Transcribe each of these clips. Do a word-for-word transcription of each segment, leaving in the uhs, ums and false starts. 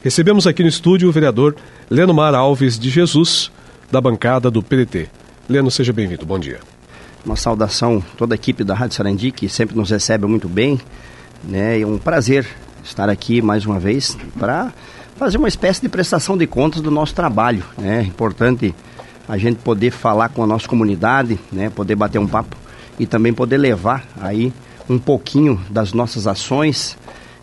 Recebemos aqui no estúdio o vereador Lenomar Alves de Jesus, da bancada do P D T. Leno, seja bem-vindo, bom dia. Uma saudação a toda a equipe da Rádio Sarandi, que sempre nos recebe muito bem, né? É um prazer estar aqui mais uma vez para fazer uma espécie de prestação de contas do nosso trabalho, né? É importante a gente poder falar com a nossa comunidade, né? Poder bater um papo e também poder levar aí um pouquinho das nossas ações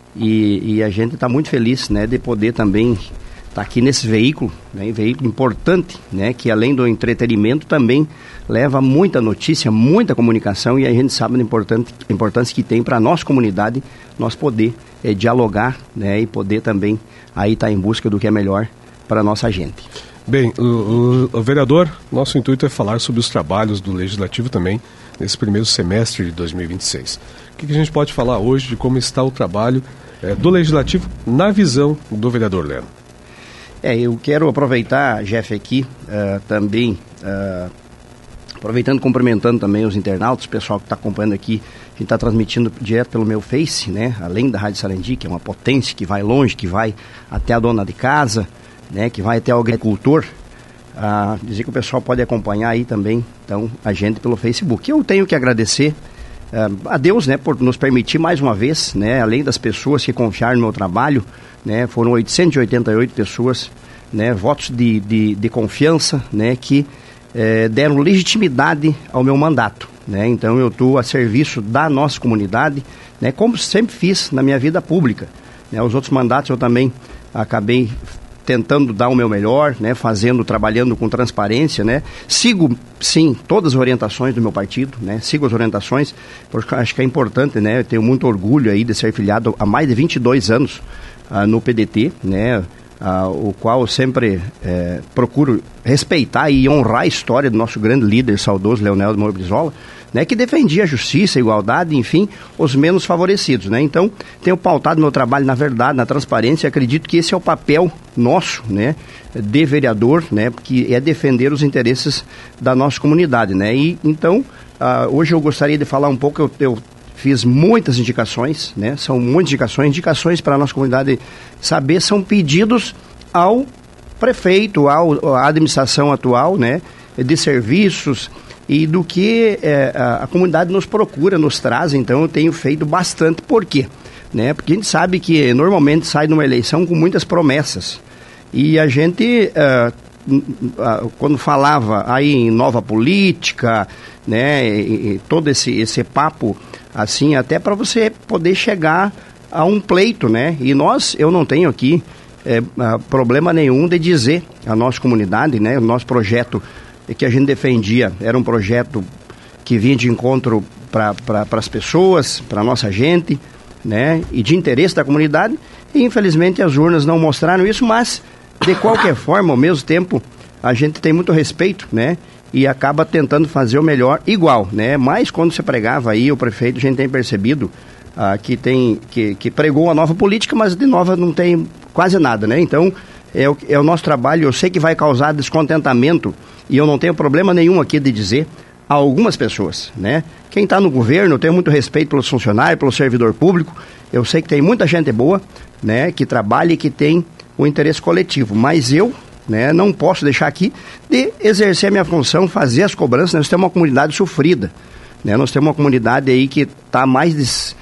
e, e a gente está muito feliz, né? De poder também estar tá aqui nesse veículo, né? Um veículo importante, né? Que além do entretenimento também leva muita notícia, muita comunicação e a gente sabe a importância que tem para a nossa comunidade nós poder é, dialogar, né? E poder também aí estar tá em busca do que é melhor para a nossa gente. Bem, o, o, o vereador, nosso intuito é falar sobre os trabalhos do Legislativo também nesse primeiro semestre de dois mil e vinte e seis. O que, que a gente pode falar hoje de como está o trabalho é, do Legislativo na visão do vereador Leno? É, eu quero aproveitar, Jeff, aqui uh, também, uh, aproveitando e cumprimentando também os internautas, o pessoal que está acompanhando aqui, a gente está transmitindo direto pelo meu Face, né? Além da Rádio Sarandi, que é uma potência que vai longe, que vai até a dona de casa, né, que vai até o agricultor, ah, dizer que o pessoal pode acompanhar aí também, então, a gente pelo Facebook. Eu tenho que agradecer ah, a Deus, né, por nos permitir mais uma vez, né, além das pessoas que confiaram no meu trabalho, né, foram oitocentas e oitenta e oito pessoas, né, votos de, de, de confiança, né, que eh, deram legitimidade ao meu mandato, né, então eu estou a serviço da nossa comunidade, né, como sempre fiz na minha vida pública, né, os outros mandatos eu também acabei tentando dar o meu melhor, né, fazendo, trabalhando com transparência, né, sigo, sim, todas as orientações do meu partido, né, sigo as orientações, porque acho que é importante, né, eu tenho muito orgulho aí de ser filiado há mais de vinte e dois anos ah, no P D T, né, ah, o qual eu sempre eh, procuro respeitar e honrar a história do nosso grande líder, saudoso Leonel de Moura Brizola, né, que defendia a justiça, a igualdade, enfim, os menos favorecidos, né? Então, tenho pautado meu trabalho na verdade, na transparência, e acredito que esse é o papel nosso, né, de vereador, né, que é defender os interesses da nossa comunidade, né? E, então, uh, hoje eu gostaria de falar um pouco, eu, eu fiz muitas indicações, né, são muitas indicações, indicações para a nossa comunidade saber, são pedidos ao prefeito, ao, à administração atual, né, de serviços, e do que é, a, a comunidade nos procura, nos traz, então eu tenho feito bastante. Por quê? Né? Porque a gente sabe que normalmente sai numa eleição com muitas promessas. E a gente, uh, uh, quando falava aí em nova política, né, e, e todo esse, esse papo, assim, até para você poder chegar a um pleito, né? E nós, eu não tenho aqui é, uh, problema nenhum de dizer à nossa comunidade, né, o nosso projeto que a gente defendia era um projeto que vinha de encontro para pra, as pessoas, para a nossa gente, né, e de interesse da comunidade, e infelizmente as urnas não mostraram isso, mas de qualquer forma, ao mesmo tempo, a gente tem muito respeito, né, e acaba tentando fazer o melhor igual, né, mas quando você pregava aí, o prefeito, a gente tem percebido ah, que, tem, que, que pregou uma nova política, mas de nova não tem quase nada, né, então é o, é o nosso trabalho, eu sei que vai causar descontentamento, e eu não tenho problema nenhum aqui de dizer a algumas pessoas, né? Quem está no governo, eu tenho muito respeito pelos funcionários, pelo servidor público, eu sei que tem muita gente boa, né, que trabalha e que tem o interesse coletivo, mas eu, né, não posso deixar aqui de exercer a minha função, fazer as cobranças. Nós temos uma comunidade sofrida, né? Nós temos uma comunidade aí que está mais de,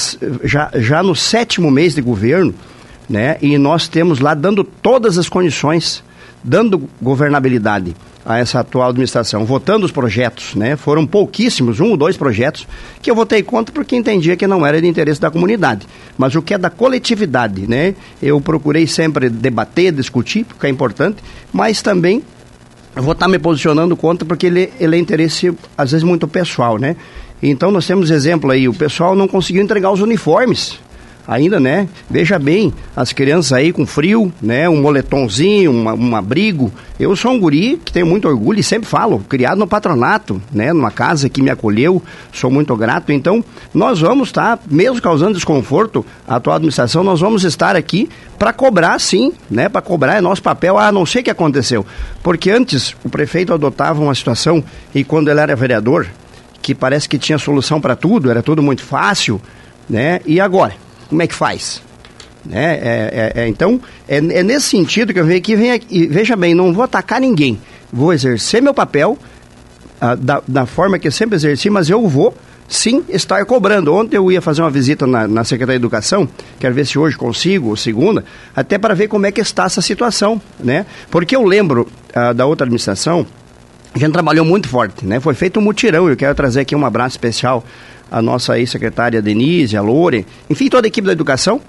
já, já no sétimo mês de governo, né, e nós temos lá dando todas as condições, dando governabilidade a essa atual administração, votando os projetos, né? Foram pouquíssimos, um ou dois projetos, que eu votei contra porque entendia que não era de interesse da comunidade. Mas o que é da coletividade, né? Eu procurei sempre debater, discutir, porque é importante, mas também vou estar me posicionando contra porque ele, ele é interesse, às vezes, muito pessoal, né? Então nós temos exemplo aí, o pessoal não conseguiu entregar os uniformes ainda, né? Veja bem, as crianças aí com frio, né? Um moletomzinho, uma, um abrigo. Eu sou um guri que tenho muito orgulho e sempre falo, criado no patronato, né? Numa casa que me acolheu, sou muito grato. Então, nós vamos estar, mesmo causando desconforto à atual administração, nós vamos estar aqui para cobrar, sim, né? Para cobrar é nosso papel. Ah, não sei o que aconteceu. Porque antes o prefeito adotava uma situação, e quando ele era vereador, que parece que tinha solução para tudo, era tudo muito fácil, né? E agora? Como é que faz? Né? É, é, é, então, é, é nesse sentido que eu venho aqui, venho aqui, veja bem, não vou atacar ninguém, vou exercer meu papel ah, da, da forma que eu sempre exerci, mas eu vou sim estar cobrando. Ontem eu ia fazer uma visita na, na Secretaria de Educação, quero ver se hoje consigo, ou segunda, até para ver como é que está essa situação, né? Porque eu lembro ah, da outra administração, a gente trabalhou muito forte, né? Foi feito um mutirão, eu quero trazer aqui um abraço especial à nossa ex-secretária Denise, a Lore, enfim, toda a equipe da educação,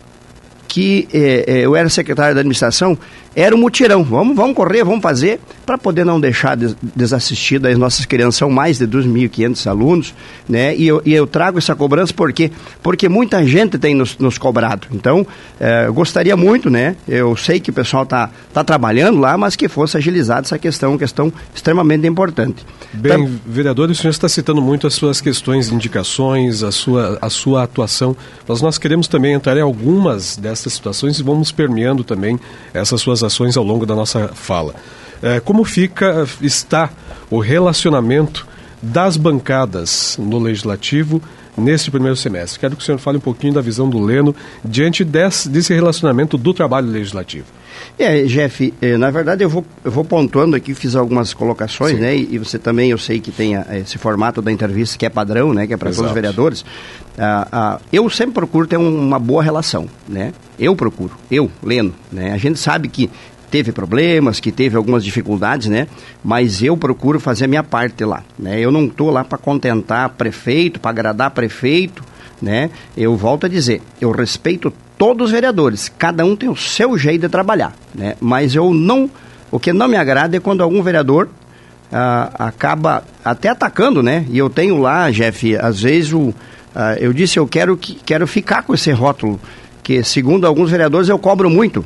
que eh, eh, eu era secretário da administração, era um mutirão, vamos, vamos correr, vamos fazer, para poder não deixar des, desassistidas as nossas crianças, são mais de dois mil e quinhentos alunos, né, e eu, e eu trago essa cobrança porque, porque muita gente tem nos, nos cobrado, então, eh, eu gostaria muito, né, eu sei que o pessoal está tá trabalhando lá, mas que fosse agilizada essa questão, uma questão extremamente importante. Bem, então, vereador, o senhor está citando muito as suas questões, indicações, a sua, a sua atuação, mas nós queremos também entrar em algumas dessas situações e vamos permeando também essas suas ações ao longo da nossa fala. É, como fica, está o relacionamento das bancadas no Legislativo neste primeiro semestre? Quero que o senhor fale um pouquinho da visão do Leno diante desse, desse relacionamento do trabalho legislativo. É, Jeff, eh, na verdade eu vou, eu vou pontuando aqui, fiz algumas colocações, Sim. né, e, e você também, eu sei que tem a, esse formato da entrevista que é padrão, né, que é para todos os vereadores. Ah, ah, eu sempre procuro ter um, uma boa relação, né, eu procuro, eu, Leno, né, a gente sabe que teve problemas, que teve algumas dificuldades, né, mas eu procuro fazer a minha parte lá, né, eu não estou lá para contentar prefeito, para agradar prefeito, né, eu volto a dizer, eu respeito todos os vereadores, cada um tem o seu jeito de trabalhar, né? Mas eu não, o que não me agrada é quando algum vereador ah, acaba até atacando, né? E eu tenho lá, Jeff, às vezes o, ah, eu disse eu quero, que, quero ficar com esse rótulo, que segundo alguns vereadores eu cobro muito,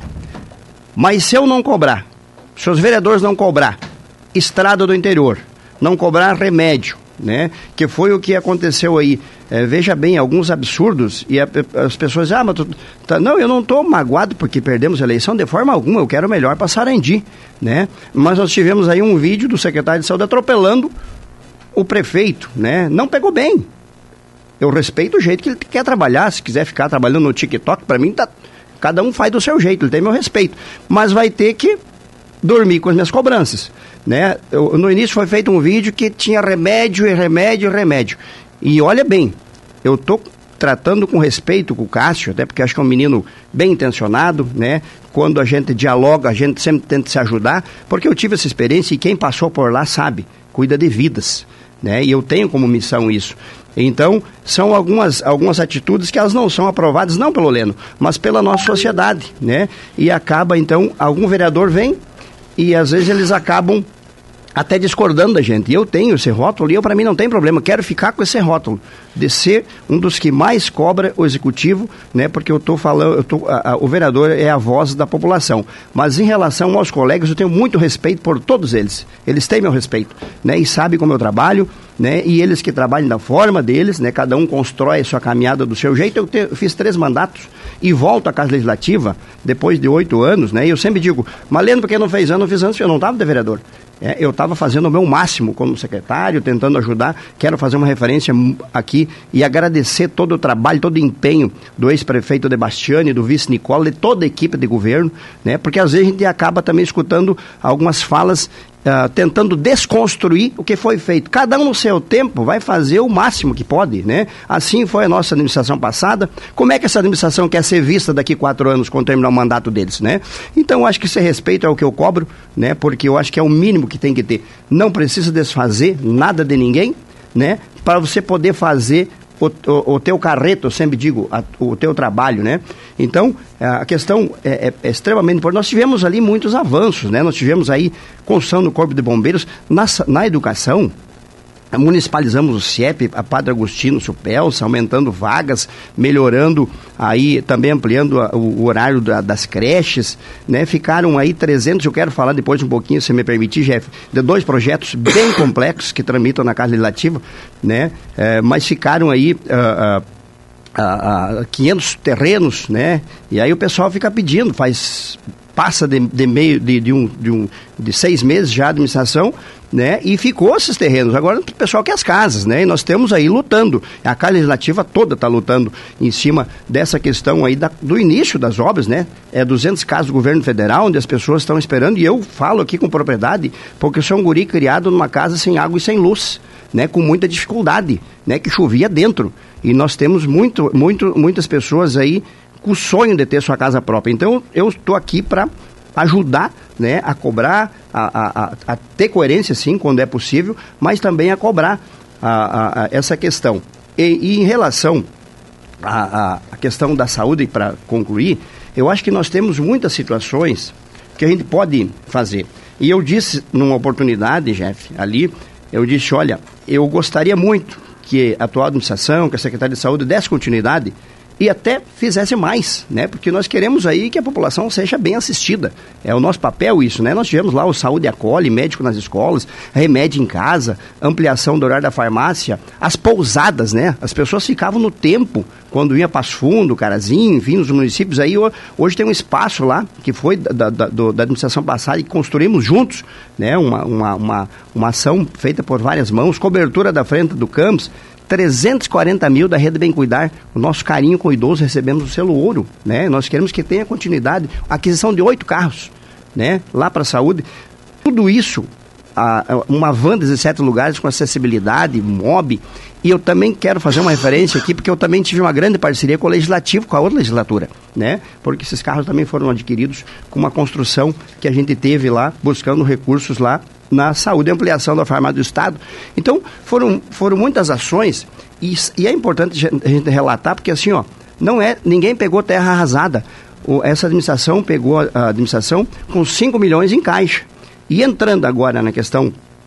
mas se eu não cobrar, se os vereadores não cobrar estrada do interior, não cobrar remédio, né? Que foi o que aconteceu aí. É, veja bem, alguns absurdos, e a, as pessoas dizem, ah, mas tu, tá, não, eu não estou magoado porque perdemos a eleição de forma alguma, eu quero o melhor para Sarandi, né? Mas nós tivemos aí um vídeo do secretário de saúde atropelando o prefeito, né? Não pegou bem. Eu respeito o jeito que ele quer trabalhar, se quiser ficar trabalhando no TikTok, para mim, tá, cada um faz do seu jeito, ele tem meu respeito, mas vai ter que dormir com as minhas cobranças, né? Eu, no início foi feito um vídeo que tinha remédio e remédio e remédio. E olha bem, eu estou tratando com respeito com o Cássio, até porque acho que é um menino bem intencionado, né? Quando a gente dialoga, a gente sempre tenta se ajudar, porque eu tive essa experiência e quem passou por lá sabe, cuida de vidas, né? E eu tenho como missão isso. Então, são algumas, algumas atitudes que elas não são aprovadas, não pelo Leno, mas pela nossa sociedade, né? E acaba, então, algum vereador vem e às vezes eles acabam até discordando da gente. E eu tenho esse rótulo e eu, para mim, não tem problema. Quero ficar com esse rótulo de ser um dos que mais cobra o executivo, né? Porque eu estou falando, eu tô, a, a, o vereador é a voz da população. Mas em relação aos colegas, eu tenho muito respeito por todos eles. Eles têm meu respeito, né? E sabem como eu trabalho, né? E eles que trabalham da forma deles, né? Cada um constrói a sua caminhada do seu jeito. Eu, te, eu fiz três mandatos e volto à Casa Legislativa depois de oito anos, né? E eu sempre digo, mas Leno, porque não fez ano, não fiz anos, eu não estava de vereador. É, eu estava fazendo o meu máximo como secretário, tentando ajudar. Quero fazer uma referência aqui e agradecer todo o trabalho, todo o empenho do ex-prefeito de Bastiani, do vice Nicola, de toda a equipe de governo, né? Porque às vezes a gente acaba também escutando algumas falas Uh, tentando desconstruir o que foi feito. Cada um no seu tempo vai fazer o máximo que pode, né? Assim foi a nossa administração passada. Como é que essa administração quer ser vista daqui quatro anos quando terminar o mandato deles, né? Então, eu acho que esse respeito é o que eu cobro, né? Porque eu acho que é o mínimo que tem que ter. Não precisa desfazer nada de ninguém, né? Para você poder fazer O, o, o teu carreto, eu sempre digo, a, o teu trabalho, né? Então, a questão é, é, é extremamente importante. Nós tivemos ali muitos avanços, né? Nós tivemos aí construção do Corpo de Bombeiros. Na, na educação, municipalizamos o C I E P, a Padre Agostinho Supelsa, aumentando vagas, melhorando aí, também ampliando a, o, o horário da, das creches, né? Ficaram aí trezentos, eu quero falar depois um pouquinho, se me permitir, Jeff, de dois projetos bem complexos que tramitam na Casa Legislativa, né? É, mas ficaram aí uh, uh, uh, uh, quinhentos terrenos, né? E aí o pessoal fica pedindo, faz passa de, de meio de, de, um, de, um, de seis meses já a administração, né? E ficou esses terrenos. Agora o pessoal quer as casas, né? E nós temos aí lutando. A Casa Legislativa toda está lutando em cima dessa questão aí da, do início das obras, né? É duzentos casos do governo federal, onde as pessoas estão esperando, e eu falo aqui com propriedade, porque eu sou um guri criado numa casa sem água e sem luz, né? Com muita dificuldade, né? Que chovia dentro. E nós temos muito, muito, muitas pessoas aí com o sonho de ter sua casa própria. Então, eu estou aqui para ajudar, né, a cobrar, a, a, a ter coerência, sim, quando é possível, mas também a cobrar a, a, a essa questão. E, e em relação à, à questão da saúde, para concluir, eu acho que nós temos muitas situações que a gente pode fazer. E eu disse, numa oportunidade, Jeff, ali, eu disse, olha, eu gostaria muito que a atual administração, que a Secretaria de Saúde desse continuidade e até fizesse mais, né? Porque nós queremos aí que a população seja bem assistida. É o nosso papel isso, né? Nós tivemos lá o Saúde Acolhe, médico nas escolas, remédio em casa, ampliação do horário da farmácia, as pousadas, né? As pessoas ficavam no tempo, quando ia Passo Fundo, Carazinho, enfim, nos municípios aí. Hoje tem um espaço lá, que foi da, da, do, da administração passada e que construímos juntos, né? Uma, uma, uma, uma ação feita por várias mãos, cobertura da frente do campus, trezentos e quarenta mil da Rede Bem Cuidar, o nosso carinho com o idoso, recebemos o selo ouro, né? Nós queremos que tenha continuidade, aquisição de oito carros, né? Lá para a saúde, tudo isso, a, uma van dezessete lugares com acessibilidade, mob, e eu também quero fazer uma referência aqui, porque eu também tive uma grande parceria com o Legislativo, com a outra legislatura, né? Porque esses carros também foram adquiridos com uma construção que a gente teve lá, buscando recursos lá, na saúde e ampliação da farmácia do Estado. Então, foram, foram muitas ações e, e é importante a gente relatar, porque assim, ó, não é, ninguém pegou terra arrasada. O, essa administração pegou a, a administração com cinco milhões em caixa. E entrando agora na questão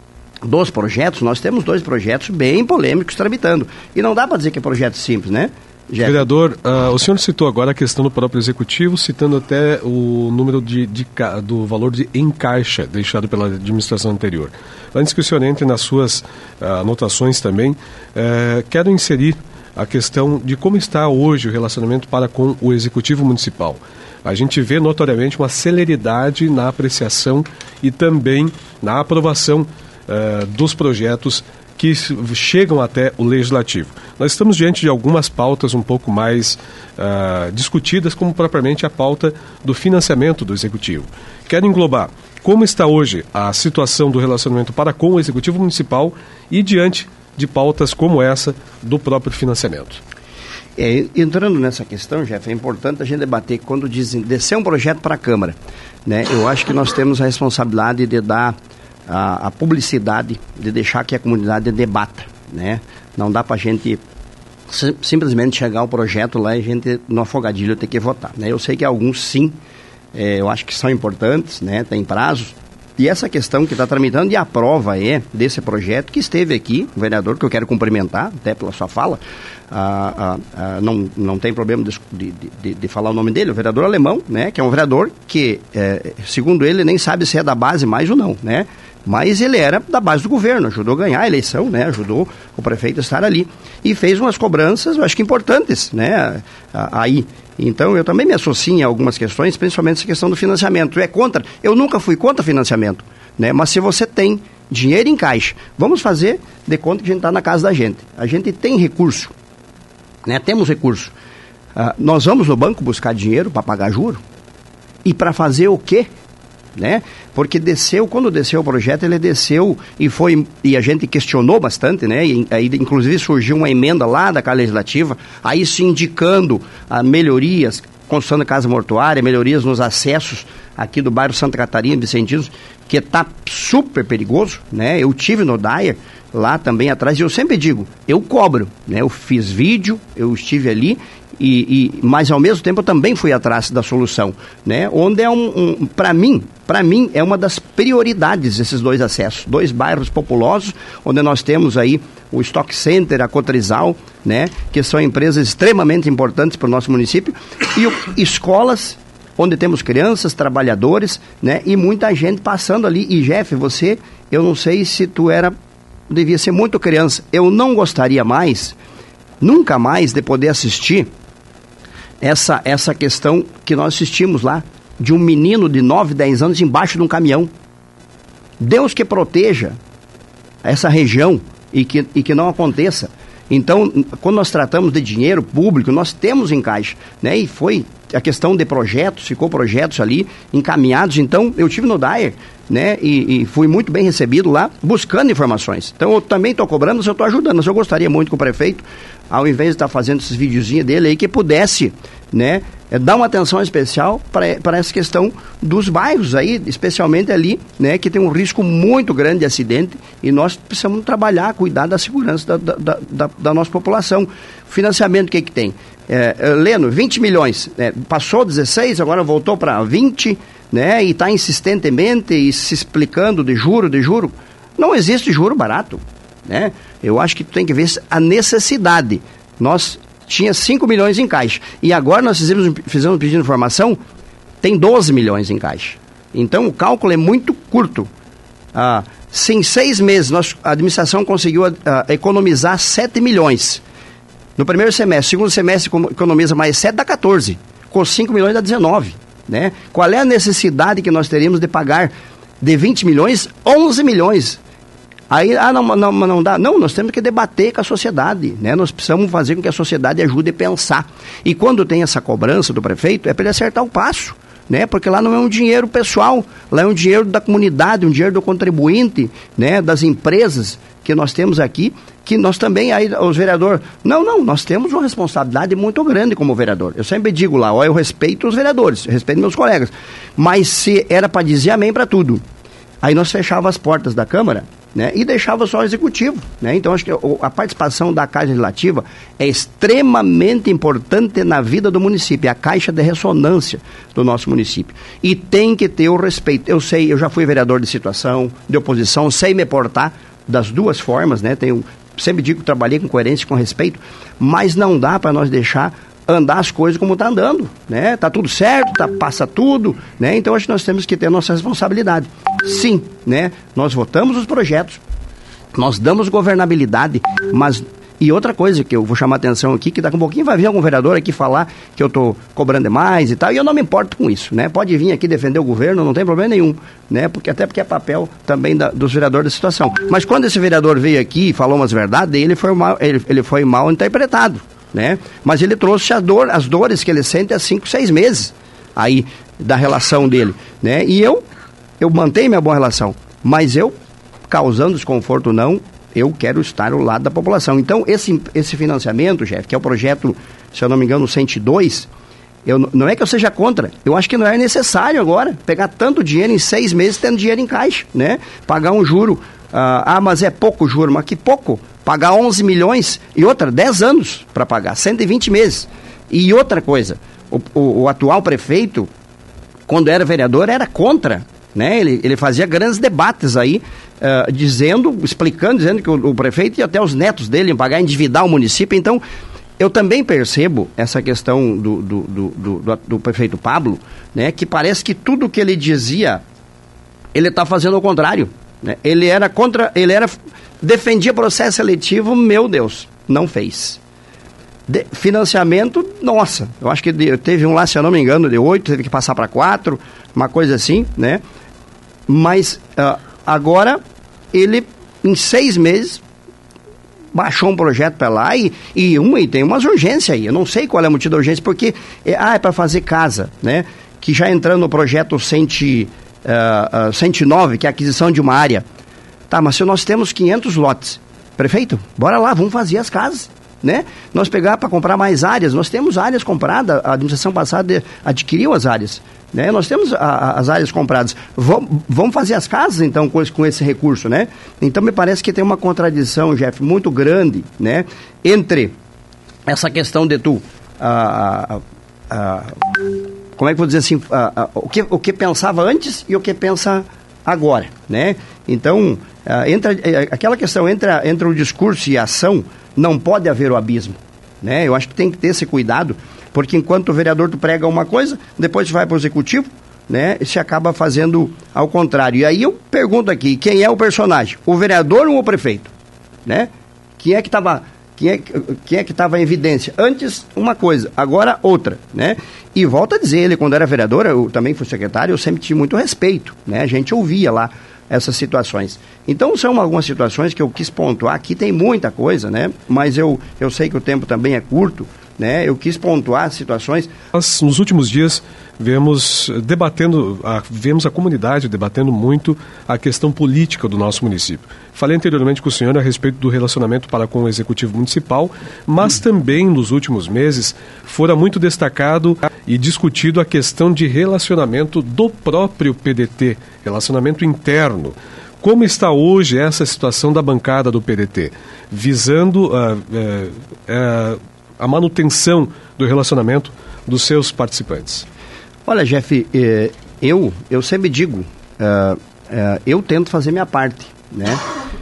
dos projetos, nós temos dois projetos bem polêmicos tramitando. E não dá para dizer que é projeto simples, né? Jeff. Vereador, uh, o senhor citou agora a questão do próprio executivo, citando até o número de, de, do valor de em caixa deixado pela administração anterior. Antes que o senhor entre nas suas uh, anotações também, uh, quero inserir a questão de como está hoje o relacionamento para com o executivo municipal. A gente vê notoriamente uma celeridade na apreciação e também na aprovação uh, dos projetos que chegam até o Legislativo. Nós estamos diante de algumas pautas um pouco mais uh, discutidas, como propriamente a pauta do financiamento do Executivo. Quero englobar como está hoje a situação do relacionamento para com o Executivo Municipal e diante de pautas como essa do próprio financiamento. É, entrando nessa questão, Jeff, é importante a gente debater quando dizem descer um projeto para a Câmara, né? Eu acho que nós temos a responsabilidade de dar A, a publicidade, de deixar que a comunidade debata, né? Não dá para a gente sim, simplesmente chegar ao projeto lá e a gente no afogadilho ter que votar, né? Eu sei que alguns sim, é, eu acho que são importantes, né? Tem prazos. E essa questão que está tramitando, e a prova é desse projeto que esteve aqui, o vereador, que eu quero cumprimentar, até pela sua fala, ah, ah, ah, não, não tem problema de, de, de, de falar o nome dele, o vereador alemão, né? Que é um vereador que, é, segundo ele, nem sabe se é da base mais ou não, né? Mas ele era da base do governo, ajudou a ganhar a eleição, né? Ajudou o prefeito a estar ali. E fez umas cobranças, eu acho que importantes, né? Aí. Então, eu também me associo em algumas questões, principalmente essa questão do financiamento. É contra? Eu nunca fui contra financiamento, né? Mas se você tem dinheiro em caixa, vamos fazer de conta que a gente está na casa da gente. A gente tem recurso, né? Temos recurso. Uh, nós vamos no banco buscar dinheiro para pagar juro? E para fazer o quê? Né? Porque desceu, quando desceu o projeto, ele desceu e foi, e a gente questionou bastante, né? E aí, inclusive, surgiu uma emenda lá da Casa Legislativa, aí se indicando ah, melhorias, construção da casa mortuária, melhorias nos acessos aqui do bairro Santa Catarina, Vicentinos, que está super perigoso, né? Eu tive no Dyer, lá também atrás, e eu sempre digo, eu cobro, né? Eu fiz vídeo, eu estive ali, E, e, mas ao mesmo tempo eu também fui atrás da solução, né? Onde é um, um para mim, para mim é uma das prioridades esses dois acessos, dois bairros populosos, onde nós temos aí o Stock Center, a Cotrizal, né? Que são empresas extremamente importantes para o nosso município, e o, escolas onde temos crianças, trabalhadores, né? E muita gente passando ali. E Jeff, você, eu não sei se tu era, devia ser muito criança, eu não gostaria mais, nunca mais de poder assistir essa, essa questão que nós assistimos lá, de um menino de nove, dez anos embaixo de um caminhão. Deus que proteja essa região e que, e que não aconteça. Então, quando nós tratamos de dinheiro público, nós temos em caixa, né? E foi a questão de projetos, ficou projetos ali encaminhados. Então, eu tive no D A E R, né? E, e fui muito bem recebido lá, buscando informações. Então, eu também estou cobrando, mas eu estou ajudando. Mas eu gostaria muito que o prefeito, ao invés de estar fazendo esses videozinhos dele aí, que pudesse, né, é, dar uma atenção especial para essa questão dos bairros aí, especialmente ali, né, que tem um risco muito grande de acidente, e nós precisamos trabalhar, cuidar da segurança da, da, da, da nossa população. Financiamento, o que que tem? É, é, Leno, vinte milhões, né, passou dezesseis, agora voltou para vinte, né, e está insistentemente e se explicando de juro, de juro. Não existe juro barato, né? Eu acho que tu tem que ver a necessidade. Nós tinha cinco milhões em caixa. E agora nós fizemos, fizemos um pedido de informação, tem doze milhões em caixa. Então o cálculo é muito curto. Ah, se em seis meses nós, a administração conseguiu ah, economizar sete milhões. No primeiro semestre, segundo semestre economiza mais sete, dá quatorze. Com cinco milhões dá dezenove. Né? Qual é a necessidade que nós teríamos de pagar de vinte milhões, onze milhões? Aí, ah, não, não, não dá. Não, nós temos que debater com a sociedade, né? Nós precisamos fazer com que a sociedade ajude a pensar. E quando tem essa cobrança do prefeito, é para ele acertar o passo, né? Porque lá não é um dinheiro pessoal, lá é um dinheiro da comunidade, um dinheiro do contribuinte, né? Das empresas que nós temos aqui, que nós também, aí os vereadores, não, não, nós temos uma responsabilidade muito grande como vereador. Eu sempre digo lá, ó, eu respeito os vereadores, eu respeito meus colegas, mas se era para dizer amém para tudo, aí nós fechávamos as portas da Câmara, né, e deixava só o executivo, né? Então acho que a participação da Caixa Legislativa é extremamente importante na vida do município, é a caixa de ressonância do nosso município, e tem que ter o respeito. Eu sei, eu já fui vereador de situação, de oposição, sei me portar das duas formas, né? Tenho, sempre digo que trabalhei com coerência e com respeito, mas não dá para nós deixar andar as coisas como está andando, né? Tá tudo certo, tá, passa tudo, né? Então acho que nós temos que ter a nossa responsabilidade. Sim, né? Nós votamos os projetos, nós damos governabilidade, mas... E outra coisa que eu vou chamar a atenção aqui, que daqui a um pouquinho vai vir algum vereador aqui falar que eu estou cobrando demais e tal, e eu não me importo com isso, né? Pode vir aqui defender o governo, não tem problema nenhum, né? Porque, até porque é papel também da, dos vereadores da situação. Mas quando esse vereador veio aqui e falou umas verdades, ele foi mal, ele, ele foi mal interpretado, né? Mas ele trouxe a dor, as dores que ele sente há cinco, seis meses aí da relação dele, né? E eu, eu mantenho minha boa relação, mas eu, causando desconforto não, eu quero estar ao lado da população. Então, esse, esse financiamento, Jeff, que é o projeto, se eu não me engano, cento e dois, eu, não é que eu seja contra, eu acho que não é necessário agora pegar tanto dinheiro em seis meses tendo dinheiro em caixa, né? Pagar um juro, ah, ah mas é pouco juro, mas que pouco? Pagar onze milhões e outra, dez anos para pagar, cento e vinte meses. E outra coisa, o, o, o atual prefeito, quando era vereador, era contra, né? Ele, ele fazia grandes debates aí, uh, dizendo, explicando, dizendo que o, o prefeito e até os netos dele iam pagar, endividar o município. Então, eu também percebo essa questão do, do, do, do, do, do prefeito Pablo, né? Que parece que tudo que ele dizia, ele está fazendo ao contrário, né? Ele era contra, ele era, defendia processo seletivo, meu Deus, não fez. De, financiamento, nossa, eu acho que de, teve um lá, se eu não me engano, de oito, teve que passar para quatro, uma coisa assim, né? Mas uh, agora ele, em seis meses, baixou um projeto para lá e, e, uma, e tem umas urgências aí. Eu não sei qual é o motivo da urgência, porque é, ah, é para fazer casa, né? Que já entrando no projeto cento, uh, uh, cento e nove, que é a aquisição de uma área. Tá, mas se nós temos quinhentos lotes, prefeito, bora lá, vamos fazer as casas, né? Nós pegar para comprar mais áreas, nós temos áreas compradas, a administração passada adquiriu as áreas, né? Nós temos a, a, as áreas compradas, vamos, vamos fazer as casas então com esse, com esse recurso, né? Então me parece que tem uma contradição, Jeff, muito grande, né? Entre essa questão de tu, a, a, a, como é que eu vou dizer assim, a, a, o, que, o que pensava antes e o que pensa agora, né? Então, a, entre, a, aquela questão entre, a, entre o discurso e a ação, não pode haver o abismo, né? Eu acho que tem que ter esse cuidado, porque enquanto o vereador tu prega uma coisa, depois tu vai para o executivo, né? E se acaba fazendo ao contrário. E aí eu pergunto aqui, quem é o personagem? O vereador ou o prefeito? Né? Quem é que estava Quem é, quem é que estava em evidência? Antes, uma coisa, agora outra, né? E volto a dizer, ele quando era vereador, eu também fui secretário, eu sempre tive muito respeito, né? A gente ouvia lá essas situações. Então, são algumas situações que eu quis pontuar. Aqui tem muita coisa, né? Mas eu, eu sei que o tempo também é curto, né? Eu quis pontuar situações. Nós, nos últimos dias, vemos debatendo, a, vemos a comunidade debatendo muito a questão política do nosso município. Falei anteriormente com o senhor a respeito do relacionamento para com o Executivo Municipal, mas também nos últimos meses fora muito destacado e discutido a questão de relacionamento do próprio P D T, relacionamento interno. Como está hoje essa situação da bancada do P D T, visando uh, uh, uh, a manutenção do relacionamento dos seus participantes? Olha, Jeff, eh, eu, eu sempre digo, uh, uh, eu tento fazer minha parte, né?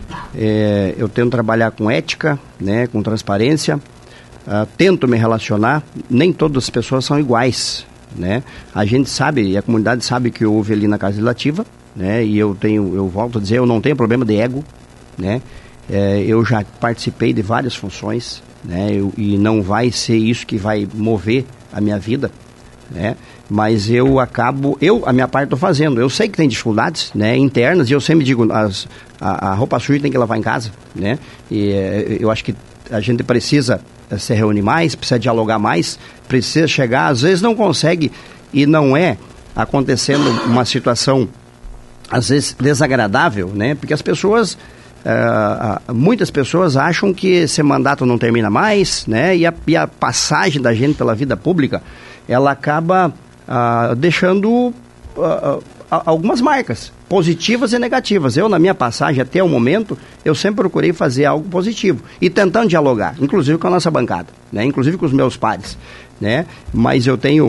Eh, eu tento trabalhar com ética, né, com transparência, uh, tento me relacionar, nem todas as pessoas são iguais, né? A gente sabe, e a comunidade sabe que houve ali na Casa Legislativa, né? E eu tenho, eu volto a dizer, eu não tenho problema de ego, né? Eh, eu já participei de várias funções, né? Eu, e não vai ser isso que vai mover a minha vida, né? Mas eu acabo, eu a minha parte estou fazendo. Eu sei que tem dificuldades, né, internas, e eu sempre digo, as, a, a roupa suja tem que lavar em casa, né? E é, eu acho que a gente precisa se reunir mais, precisa dialogar mais, precisa chegar, às vezes não consegue, e não é acontecendo uma situação às vezes desagradável, né? Porque as pessoas, uh, uh, muitas pessoas acham que esse mandato não termina mais, né? E a, e a passagem da gente pela vida pública, ela acaba uh, deixando uh, uh, algumas marcas, positivas e negativas. Eu, na minha passagem até o momento, eu sempre procurei fazer algo positivo e tentando dialogar, inclusive com a nossa bancada, né? Inclusive com os meus pares, né? Mas eu tenho, uh,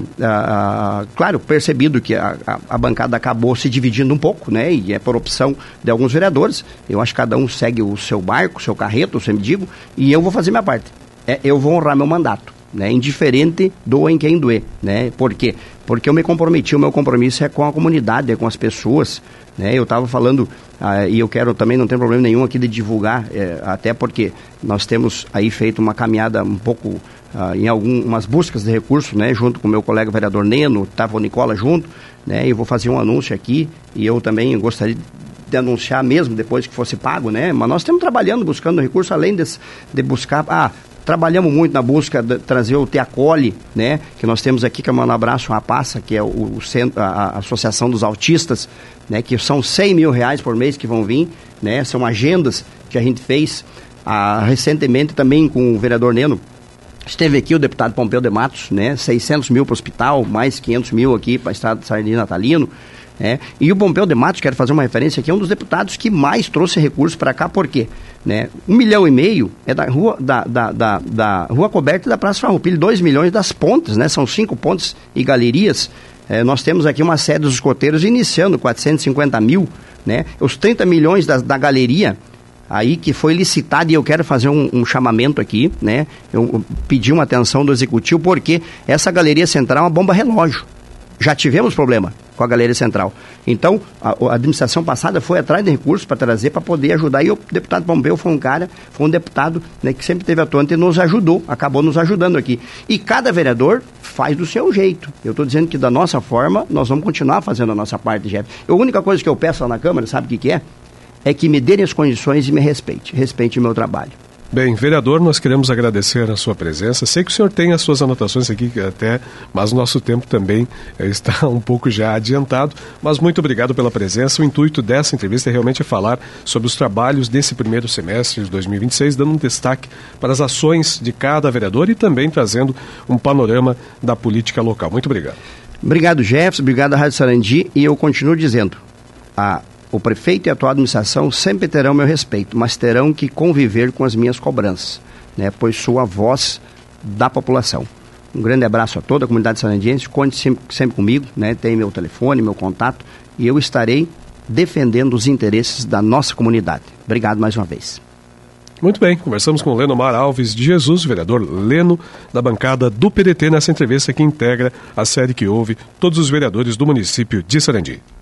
uh, claro, percebido que a, a, a bancada acabou se dividindo um pouco, né? E é por opção de alguns vereadores. Eu acho que cada um segue o seu barco, o seu carreto, eu sempre digo, e eu vou fazer minha parte. É, eu vou honrar meu mandato, né? Indiferente doa em quem doer, né? Por quê? Porque eu me comprometi, o meu compromisso é com a comunidade, é com as pessoas, né? Eu estava falando, ah, e eu quero também, não tem problema nenhum aqui de divulgar, é, até porque nós temos aí feito uma caminhada um pouco, ah, em algumas buscas de recursos, né? Junto com o meu colega vereador Neno, estava o Nicola junto, né? Eu vou fazer um anúncio aqui, e eu também gostaria de de anunciar mesmo depois que fosse pago, né? Mas nós estamos trabalhando, buscando recurso, além de, de buscar, ah, trabalhamos muito na busca de trazer o Teacole, né? Que nós temos aqui, que é um abraço à Passa, que é o, o centro, a, a Associação dos Autistas, né? Que são cem mil reais por mês que vão vir, né? São agendas que a gente fez ah, recentemente também com o vereador Neno. Esteve aqui o deputado Pompeu de Matos, né? seiscentos mil para o hospital, mais quinhentos mil aqui para a estrada de Sardim Natalino. É, e o Pompeu de Matos, quero fazer uma referência aqui, é um dos deputados que mais trouxe recursos para cá, por quê? Né? Um milhão e meio é da rua, da, da, da, da rua coberta e da Praça Farroupilha, dois milhões das pontes, né? São cinco pontes e galerias. É, nós temos aqui uma sede dos escoteiros iniciando quatrocentos e cinquenta mil, né? Os trinta milhões da, da galeria, aí que foi licitado, e eu quero fazer um, um chamamento aqui, né? Eu, eu pedi uma atenção do executivo, porque essa galeria central é uma bomba relógio. Já tivemos problema com a Galeria Central. Então, a, a administração passada foi atrás de recursos para trazer, para poder ajudar. E o deputado Pompeu foi um cara, foi um deputado, né, que sempre esteve atuante e nos ajudou, acabou nos ajudando aqui. E cada vereador faz do seu jeito. Eu estou dizendo que da nossa forma, nós vamos continuar fazendo a nossa parte, Jeff. A única coisa que eu peço lá na Câmara, sabe o que, que é? É que me dêem as condições e me respeite. Respeite o meu trabalho. Bem, vereador, nós queremos agradecer a sua presença. Sei que o senhor tem as suas anotações aqui até, mas o nosso tempo também está um pouco já adiantado. Mas muito obrigado pela presença. O intuito dessa entrevista é realmente falar sobre os trabalhos desse primeiro semestre de dois mil e vinte e seis, dando um destaque para as ações de cada vereador e também trazendo um panorama da política local. Muito obrigado. Obrigado, Jefferson. Obrigado, à Rádio Sarandi. E eu continuo dizendo, a o prefeito e a atual administração sempre terão meu respeito, mas terão que conviver com as minhas cobranças, né? Pois sou a voz da população. Um grande abraço a toda a comunidade sarandiense, conte sempre, sempre comigo, né? Tem meu telefone, meu contato, e eu estarei defendendo os interesses da nossa comunidade. Obrigado mais uma vez. Muito bem, conversamos com Lenomar Alves de Jesus, vereador Leno, da bancada do P D T, nessa entrevista que integra a série que houve todos os vereadores do município de Sarandi.